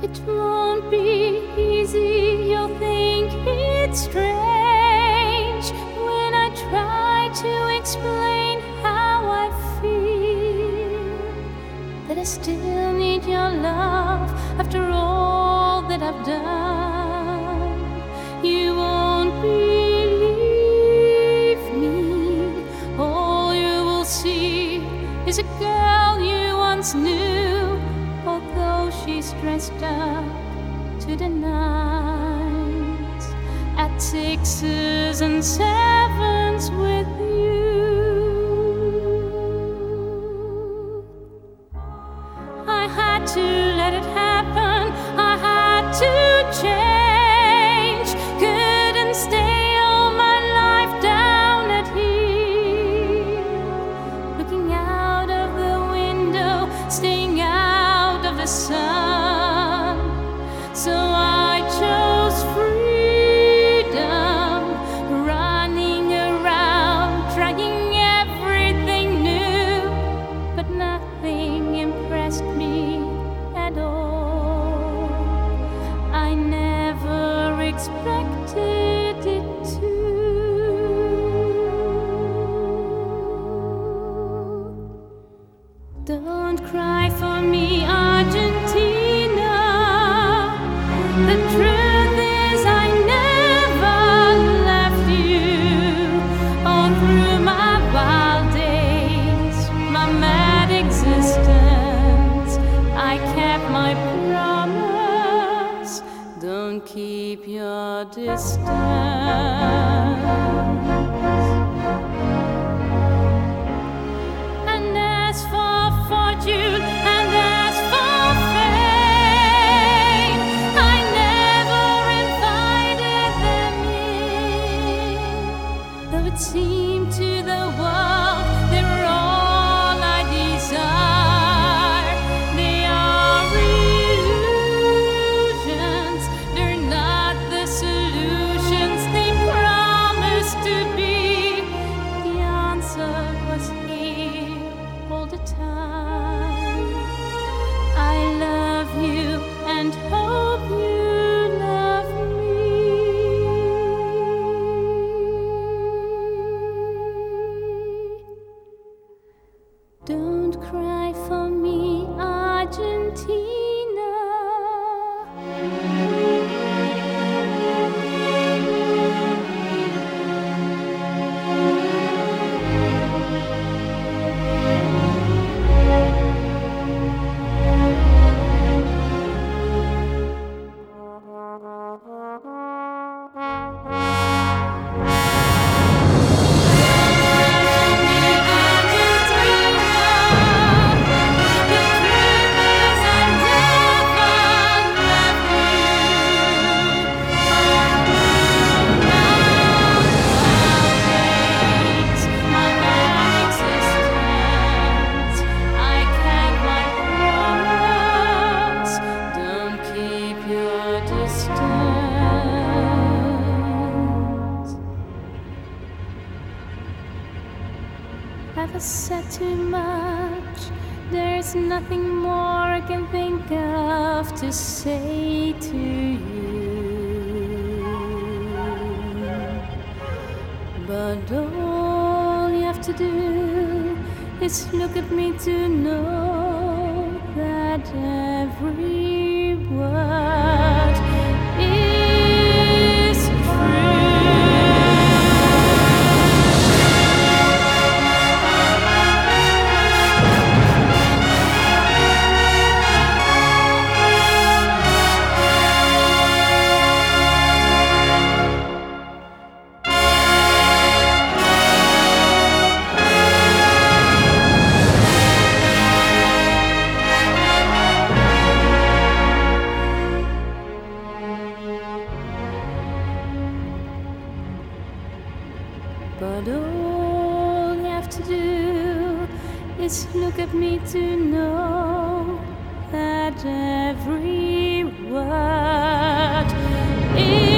It won't be easy, you'll think it's strange when I try to explain how I feel, that I still need your love after all that I've done. You won't believe me, all you will see is a girl you once knew, although she's dressed up to the nines at sixes and sevens with you. I had to let it happen, I had to change, couldn't stay all my life down at here, looking out of the window, staying out of the sun. So I chose freedom, running around, trying everything new, but nothing impressed me at all. I never expected it to. Don't cry for me, Argentina. The truth is I never left you. All through my wild days, my mad existence, I kept my promise. Don't keep your distance. And as for fortune and as for fame, I never invited them in, though it seemed to the world they were all I desire. They are illusions, they're not the solutions they promised to be. The answer was here all the time. I love you and hope you love me. Don't cry for me, Argentina. I've said too much, there's nothing more I can think of to say to you. But all you have to do is look at me to know that every word is true. But all you have to do is look at me to know that every word is